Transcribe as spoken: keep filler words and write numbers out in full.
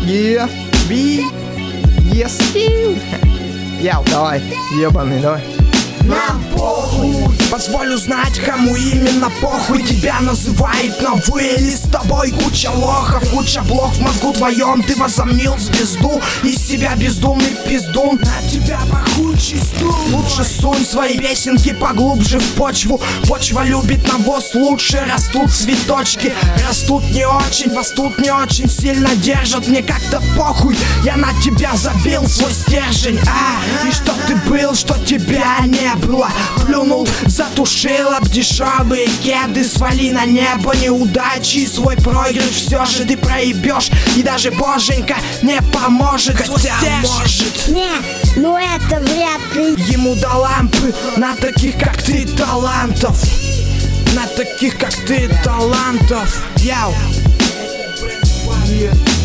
Yeah, B, yes, Яу, давай, ебаный, давай. Нам похуй. Позволю знать, кому именно похуй. Тебя называет на вы или с тобой куча лохов, куча блох в мозгу твоем. Ты возомнил звезду, из себя бездумный пиздун. На тебя похуй чисту. Лучше сунь свои песенки поглубже в почву. Почва любит навоз, лучше растут цветочки. Растут не очень, вас тут не очень сильно держат. Мне как-то похуй, я на тебя забил свой стержень. А, и что ты был, что тебя не было. Плюнул, затушил об дешевые кеды. Свали на небо неудачи, свой проигрыш все же ты проебешь. И даже боженька не поможет. Хотя может. Не, ну это вряд ли. Ему до лампы на таких как ты талантов. На таких как ты талантов. Яу. Yeah.